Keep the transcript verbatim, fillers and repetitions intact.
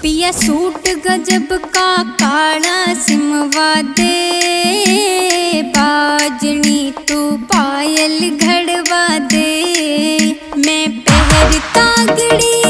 पिया सूट गजब का काला सिमवा दे, बाजनी तू पायल घड़वा दे। मैं पहरता गिड़ी